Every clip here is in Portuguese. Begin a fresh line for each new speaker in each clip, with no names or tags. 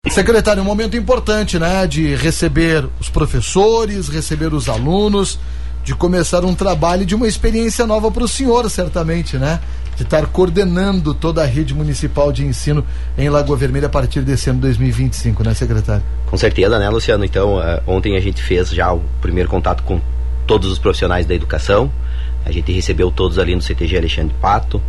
Secretário, um momento importante, né? De receber os professores, receber os alunos, de começar um trabalho de uma experiência nova para o senhor, certamente, né? De estar coordenando toda a rede municipal de ensino em Lagoa Vermelha a partir desse ano 2025, né, secretário?
Com certeza, né, Luciano? Então, ontem a gente fez já o primeiro contato com todos os profissionais da educação. A gente recebeu todos ali no CTG Alexandre Pato,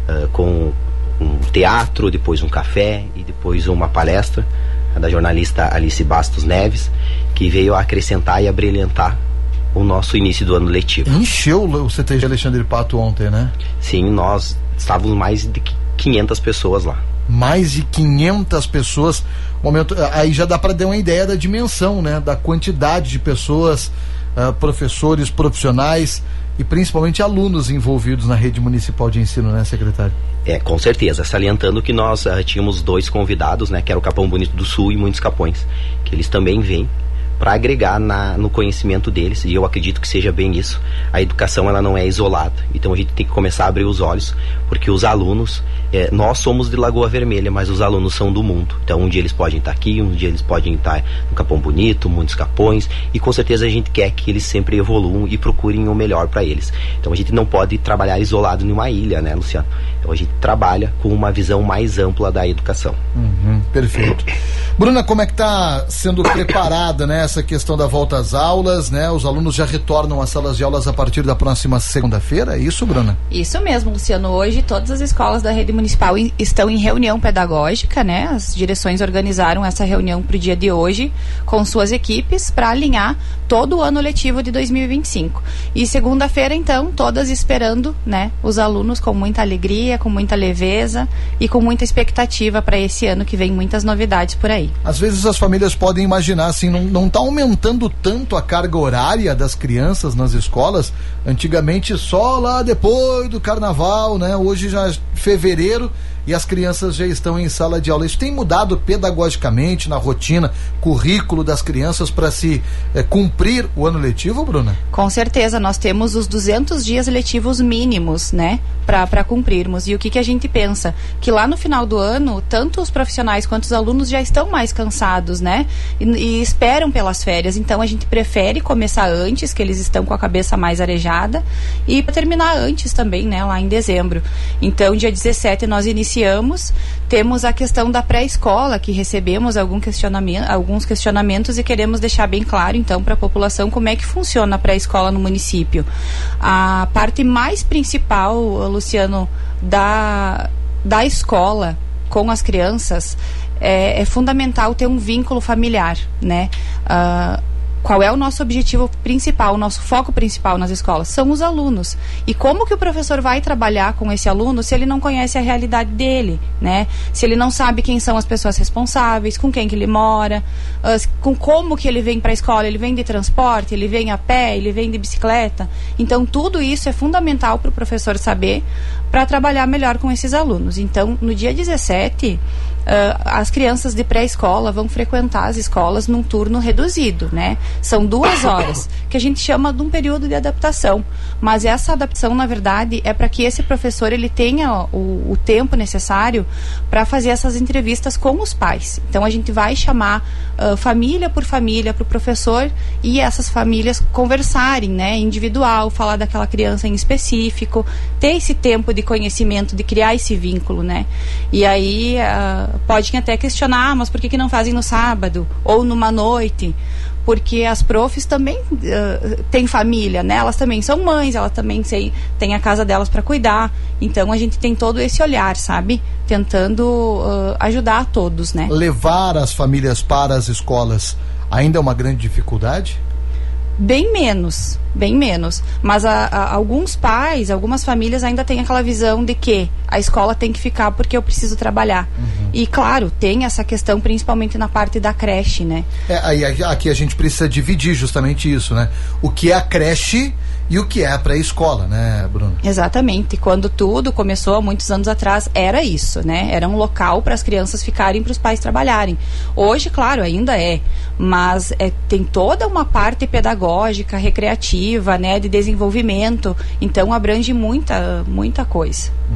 com um teatro, depois um café e depois uma palestra da jornalista Alice Bastos Neves, que veio a acrescentar e a brilhantar o nosso início do ano letivo.
Encheu o CTG Alexandre Pato ontem, né?
Sim, nós estávamos mais de 500 pessoas lá.
Mais de 500 pessoas. Momento, aí já dá para dar uma ideia da dimensão, né? Da quantidade de pessoas, professores, profissionais e principalmente alunos envolvidos na rede municipal de ensino, né, secretário?
Com certeza, salientando que nós tínhamos 2 convidados, né, que era o Capão Bonito do Sul e Muitos Capões, que eles também vêm para agregar no conhecimento deles, e eu acredito que seja bem isso. A educação, ela não é isolada, então a gente tem que começar a abrir os olhos, porque os alunos, nós somos de Lagoa Vermelha, mas os alunos são do mundo. Então um dia eles podem estar aqui, um dia eles podem estar no Capão Bonito, Muitos Capões, e com certeza a gente quer que eles sempre evoluam e procurem o melhor para eles. Então a gente não pode trabalhar isolado em uma ilha, né, Luciano? Então a gente trabalha com uma visão mais ampla da educação.
Perfeito. Bruna, como é que está sendo preparada, né, essa questão da volta às aulas, né? Os alunos já retornam às salas de aulas a partir da próxima segunda-feira, é isso, Bruna?
Isso mesmo, Luciano. Hoje todas as escolas da rede municipal estão em reunião pedagógica, né? As direções organizaram essa reunião para o dia de hoje com suas equipes para alinhar todo o ano letivo de 2025. E segunda-feira, então, todas esperando, né, os alunos com muita alegria, com muita leveza e com muita expectativa para esse ano que vem muitas novidades por aí.
Às vezes as famílias podem imaginar assim, não está aumentando tanto a carga horária das crianças nas escolas. Antigamente só lá depois do carnaval, né? Hoje já é fevereiro e as crianças já estão em sala de aula. Isso tem mudado pedagogicamente na rotina, currículo das crianças para se cumprir o ano letivo, Bruna?
Com certeza, nós temos os 200 dias letivos mínimos, né, para cumprirmos. E o que a gente pensa? Que lá no final do ano, tanto os profissionais quanto os alunos já estão mais cansados, né, e esperam pelas férias. Então a gente prefere começar antes, que eles estão com a cabeça mais arejada, e terminar antes também, né, lá em dezembro. Então dia 17 nós iniciamos, temos a questão da pré-escola, que recebemos alguns questionamentos e queremos deixar bem claro, então, para a população como é que funciona a pré-escola no município. A parte mais principal, Luciano, da escola com as crianças é fundamental ter um vínculo familiar, né? Qual é o nosso objetivo principal, o nosso foco principal nas escolas? São os alunos. E como que o professor vai trabalhar com esse aluno se ele não conhece a realidade dele, né? Se ele não sabe quem são as pessoas responsáveis, com quem que ele mora, com como que ele vem para a escola, ele vem de transporte, ele vem a pé, ele vem de bicicleta. Então, tudo isso é fundamental para o professor saber para trabalhar melhor com esses alunos. Então, no dia 17... as crianças de pré-escola vão frequentar as escolas num turno reduzido, né? São 2 horas, que a gente chama de um período de adaptação. Mas essa adaptação, na verdade, é para que esse professor ele tenha o tempo necessário para fazer essas entrevistas com os pais. Então a gente vai chamar família por família para o professor e essas famílias conversarem, né? Individual, falar daquela criança em específico, ter esse tempo de conhecimento, de criar esse vínculo, né? E aí podem até questionar, mas por que não fazem no sábado ou numa noite? Porque as profs também têm família, né? Elas também são mães, elas também têm a casa delas para cuidar. Então a gente tem todo esse olhar, sabe? Tentando ajudar a todos, né?
Levar as famílias para as escolas ainda é uma grande dificuldade?
Bem menos. Mas alguns pais, algumas famílias ainda têm aquela visão de que a escola tem que ficar porque eu preciso trabalhar. E claro, tem essa questão principalmente na parte da creche, né?
Aqui a gente precisa dividir justamente isso, né? O que é a creche e o que é a pré-escola, né, Bruno?
Exatamente. Quando tudo começou há muitos anos atrás, era isso, né? Era um local para as crianças ficarem, para os pais trabalharem. Hoje, claro, ainda mas tem toda uma parte pedagógica, recreativa, né, de desenvolvimento. Então abrange muita coisa.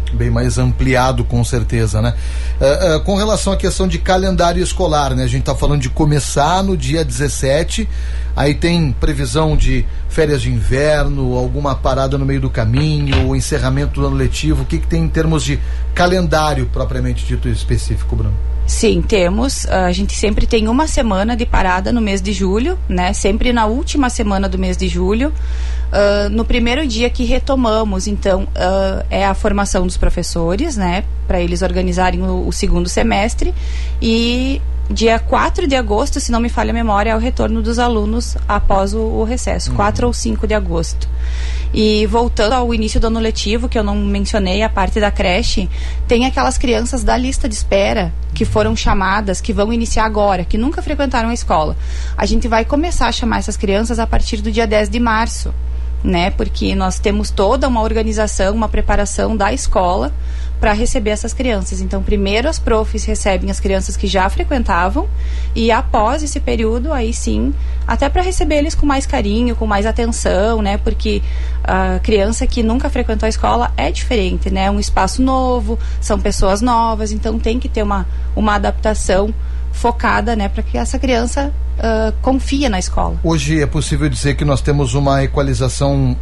Bem mais ampliado, com certeza, né? Com relação à questão de calendário escolar, né? A gente está falando de começar no dia 17, aí tem previsão de férias de inverno, alguma parada no meio do caminho, o encerramento do ano letivo. O que tem em termos de calendário propriamente dito específico, Bruno?
Sim, temos. A gente sempre tem uma semana de parada no mês de julho, né? Sempre na última semana do mês de julho. No primeiro dia que retomamos, então, é a formação dos professores, né? Para eles organizarem o segundo semestre. E dia 4 de agosto, se não me falha a memória, é o retorno dos alunos após o recesso. 4 ou 5 de agosto. E voltando ao início do ano letivo, que eu não mencionei, a parte da creche, tem aquelas crianças da lista de espera que foram chamadas, que vão iniciar agora, que nunca frequentaram a escola. A gente vai começar a chamar essas crianças a partir do dia 10 de março, né? Porque nós temos toda uma organização, uma preparação da escola para receber essas crianças. Então, primeiro as profs recebem as crianças que já frequentavam e após esse período, aí sim, até para receber eles com mais carinho, com mais atenção, né? Porque a criança que nunca frequentou a escola é diferente, né? É um espaço novo, são pessoas novas, então tem que ter uma adaptação focada, né? Para que essa criança confie na escola.
Hoje é possível dizer que nós temos uma equalização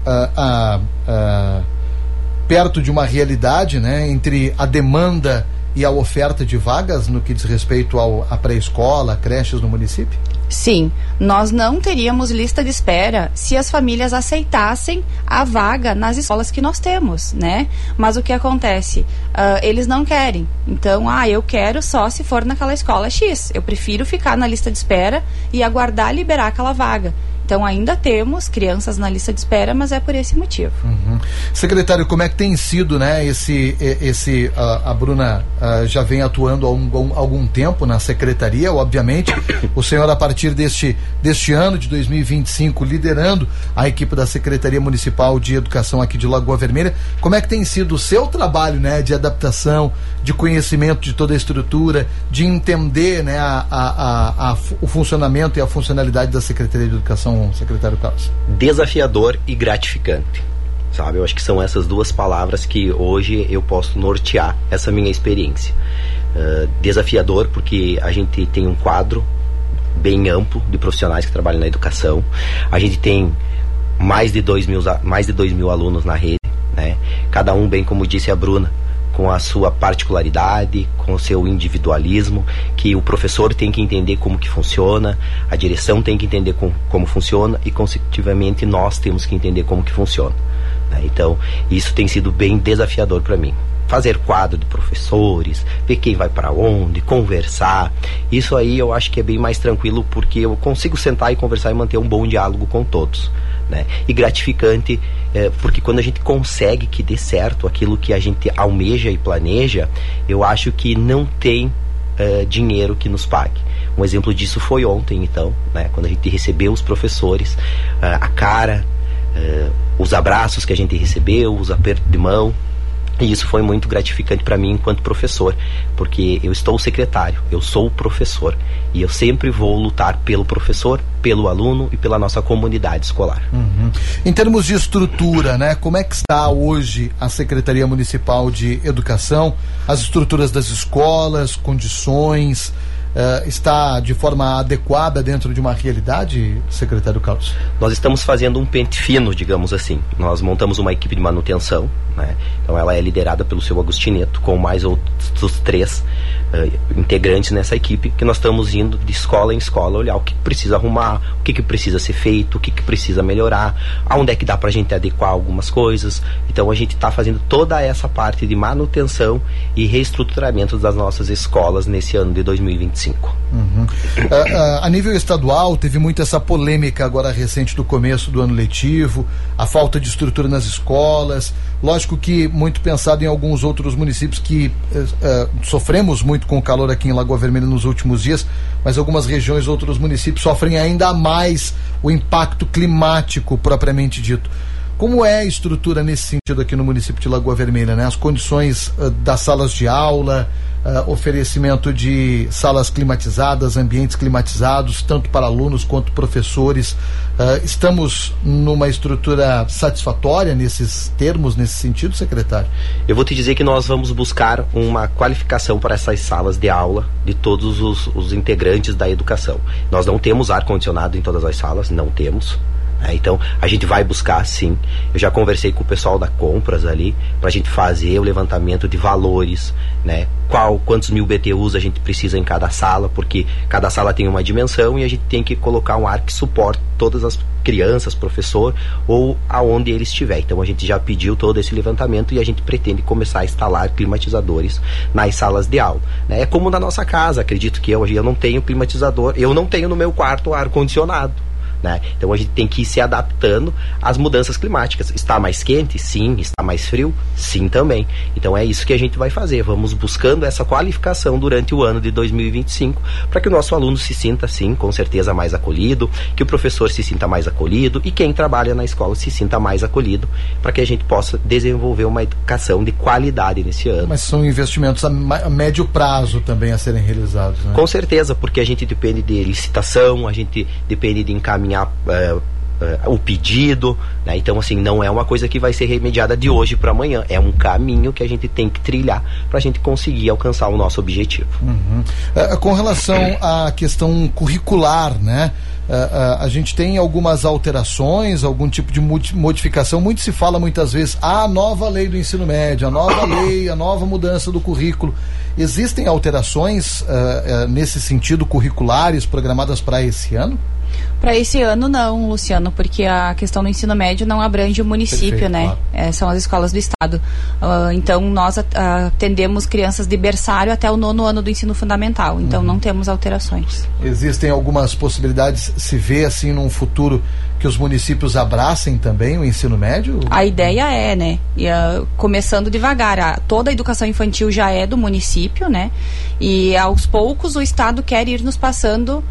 perto de uma realidade, né, entre a demanda e a oferta de vagas no que diz respeito à pré-escola, creches no município?
Sim, nós não teríamos lista de espera se as famílias aceitassem a vaga nas escolas que nós temos, né? Mas o que acontece? Eles não querem. Então, eu quero só se for naquela escola X. Eu prefiro ficar na lista de espera e aguardar liberar aquela vaga. Então ainda temos crianças na lista de espera, mas é por esse motivo.
Uhum. Secretário, como é que tem sido, né, a Bruna já vem atuando há algum tempo na secretaria, obviamente, o senhor a partir deste ano de 2025 liderando a equipe da Secretaria Municipal de Educação aqui de Lagoa Vermelha. Como é que tem sido o seu trabalho, né, de adaptação, de conhecimento de toda a estrutura, de entender, né, o funcionamento e a funcionalidade da Secretaria de Educação, secretário Carlos?
Desafiador e gratificante, sabe? Eu acho que são essas duas palavras que hoje eu posso nortear essa minha experiência. Desafiador porque a gente tem um quadro bem amplo de profissionais que trabalham na educação. A gente tem mais de 2 mil alunos na rede, né? Cada um, bem como disse a Bruna, com a sua particularidade, com o seu individualismo, que o professor tem que entender como que funciona, a direção tem que entender como funciona e, consecutivamente, nós temos que entender como que funciona, né? Então, isso tem sido bem desafiador para mim. Fazer quadro de professores, ver quem vai para onde, conversar, isso aí eu acho que é bem mais tranquilo porque eu consigo sentar e conversar e manter um bom diálogo com todos, né? E gratificante porque quando a gente consegue que dê certo aquilo que a gente almeja e planeja, eu acho que não tem dinheiro que nos pague. Um exemplo disso foi ontem, então, né, quando a gente recebeu os professores, a cara, os abraços que a gente recebeu, os apertos de mão. E isso foi muito gratificante para mim enquanto professor, porque eu estou secretário, eu sou o professor e eu sempre vou lutar pelo professor, pelo aluno e pela nossa comunidade escolar.
Uhum. Em termos de estrutura, né, como é que está hoje a Secretaria Municipal de Educação, as estruturas das escolas, condições, está de forma adequada dentro de uma realidade, secretário Carlos?
Nós estamos fazendo um pente fino, digamos assim. Nós montamos uma equipe de manutenção, né? Então ela é liderada pelo seu Agostineto, com mais outros 3 integrantes nessa equipe, que nós estamos indo de escola em escola olhar o que precisa arrumar, o que precisa ser feito, o que precisa melhorar, aonde é que dá pra gente adequar algumas coisas. Então a gente está fazendo toda essa parte de manutenção e reestruturamento das nossas escolas nesse ano de 2025.
Uhum. A nível estadual teve muito essa polêmica agora recente do começo do ano letivo, a falta de estrutura nas escolas. Lógico que muito pensado em alguns outros municípios que sofremos muito com o calor aqui em Lagoa Vermelha nos últimos dias, mas algumas regiões, outros municípios sofrem ainda mais o impacto climático propriamente dito. Como é a estrutura nesse sentido aqui no município de Lagoa Vermelha, né? As condições das salas de aula, oferecimento de salas climatizadas, ambientes climatizados, tanto para alunos quanto professores. Estamos numa estrutura satisfatória nesses termos, nesse sentido, secretário?
Eu vou te dizer que nós vamos buscar uma qualificação para essas salas de aula de todos os integrantes da educação. Nós não temos ar-condicionado em todas as salas, não temos. Então a gente vai buscar, sim. Eu já conversei com o pessoal da compras ali para a gente fazer o levantamento de valores, né? Quantos mil BTUs a gente precisa em cada sala, porque cada sala tem uma dimensão e a gente tem que colocar um ar que suporte todas as crianças, professor ou aonde ele estiver. Então a gente já pediu todo esse levantamento e a gente pretende começar a instalar climatizadores nas salas de aula, né? É como na nossa casa, acredito que eu não tenho climatizador, eu não tenho no meu quarto ar-condicionado, né? Então a gente tem que ir se adaptando às mudanças climáticas. Está mais quente? Sim. Está mais frio? Sim também. Então é isso que a gente vai fazer. Vamos buscando essa qualificação durante o ano de 2025 para que o nosso aluno se sinta, sim, com certeza mais acolhido, que o professor se sinta mais acolhido e quem trabalha na escola se sinta mais acolhido, para que a gente possa desenvolver uma educação de qualidade nesse ano.
Mas são investimentos a médio prazo também a serem realizados, né?
Com certeza, porque a gente depende de licitação, a gente depende de encaminhar o pedido, né? Então assim, não é uma coisa que vai ser remediada de hoje para amanhã, é um caminho que a gente tem que trilhar para a gente conseguir alcançar o nosso objetivo.
Com relação à questão curricular, né? A gente tem algumas alterações, algum tipo de modificação. Muito se fala muitas vezes a nova lei do ensino médio, a nova lei, a nova mudança do currículo. Existem alterações nesse sentido curriculares programadas para esse ano?
Para esse ano não, Luciano, porque a questão do ensino médio não abrange o município. Perfeito, né? Claro. São as escolas do estado. Então nós atendemos crianças de berçário até o 9º ano do ensino fundamental. Então não temos alterações.
Existem algumas possibilidades, se vê assim num futuro, que os municípios abracem também o ensino médio?
A ideia é, né? Começando devagar. Toda a educação infantil já é do município, né? E aos poucos o estado quer ir nos passando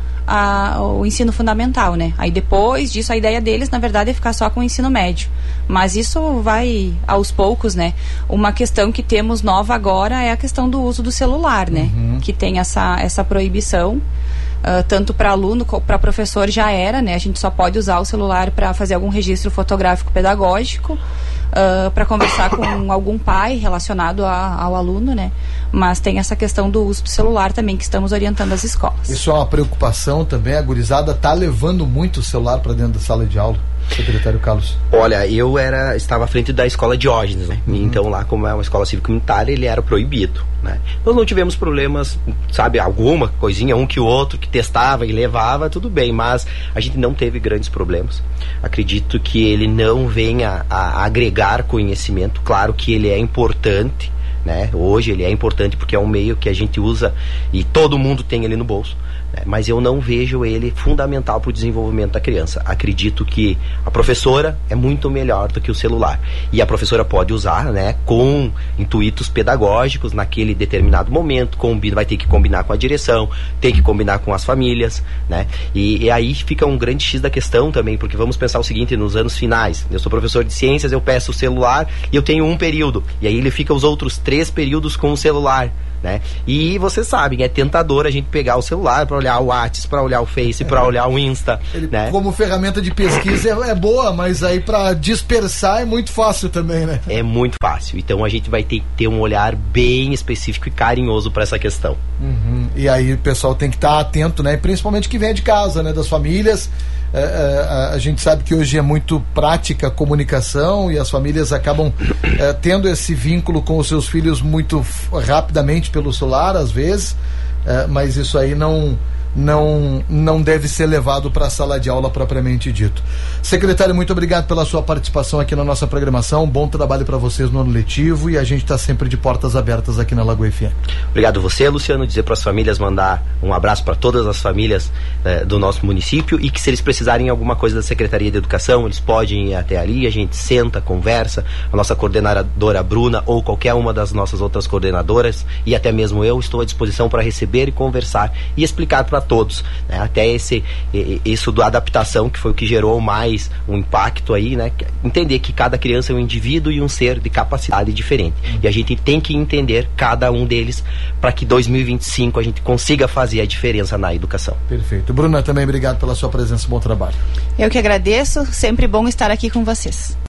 o ensino fundamental, né? Aí depois disso a ideia deles, na verdade, é ficar só com o ensino médio. Mas isso vai aos poucos, né? Uma questão que temos nova agora é a questão do uso do celular, né? Que tem essa proibição. Tanto para aluno como para professor já era, né? A gente só pode usar o celular para fazer algum registro fotográfico pedagógico, para conversar com algum pai relacionado ao aluno, né? Mas tem essa questão do uso do celular também que estamos orientando as escolas.
Isso é uma preocupação também, a gurizada está levando muito o celular para dentro da sala de aula, secretário Carlos?
Olha, eu estava à frente da escola Diógenes, né? Então lá, como é uma escola cívico-militar, ele era proibido, né? Nós não tivemos problemas, sabe, alguma coisinha, um que o outro, que testava e levava, tudo bem, mas a gente não teve grandes problemas. Acredito que ele não venha a agregar conhecimento, claro que ele é importante, né? Hoje ele é importante porque é um meio que a gente usa e todo mundo tem ele no bolso, né? Mas eu não vejo ele fundamental para o desenvolvimento da criança. Acredito que a professora é muito melhor do que o celular e a professora pode usar, né, com intuitos pedagógicos naquele determinado momento, vai ter que combinar com a direção, tem que combinar com as famílias, né? E aí fica um grande X da questão também, porque vamos pensar o seguinte, nos anos finais, eu sou professor de ciências, eu peço o celular e eu tenho um período, e aí ele fica os outros 3 períodos com o celular, né? E vocês sabem, é tentador a gente pegar o celular para olhar o WhatsApp, para olhar o Face, para olhar o Insta, né?
Como ferramenta de pesquisa é boa, mas aí para dispersar é muito fácil também, né?
É muito fácil, então a gente vai ter que ter um olhar bem específico e carinhoso para essa questão.
E aí o pessoal tem que estar atento, né? Principalmente que vem de casa, né? Das famílias. A gente sabe que hoje é muito prática a comunicação e as famílias acabam tendo esse vínculo com os seus filhos muito rapidamente pelo celular, às vezes, mas isso aí não deve ser levado para a sala de aula propriamente dito. Secretário, muito obrigado pela sua participação aqui na nossa programação, bom trabalho para vocês no ano letivo e a gente está sempre de portas abertas aqui na Lagoa FM.
Obrigado você, Luciano, dizer para as famílias, mandar um abraço para todas as famílias do nosso município e que se eles precisarem de alguma coisa da Secretaria de Educação, eles podem ir até ali, a gente senta, conversa, a nossa coordenadora Bruna ou qualquer uma das nossas outras coordenadoras e até mesmo eu estou à disposição para receber e conversar e explicar para todos, né? Até isso da adaptação, que foi o que gerou mais um impacto aí, né? Entender que cada criança é um indivíduo e um ser de capacidade diferente. E a gente tem que entender cada um deles para que 2025 a gente consiga fazer a diferença na educação.
Perfeito. Bruna, também obrigado pela sua presença, bom trabalho.
Eu que agradeço, sempre bom estar aqui com vocês.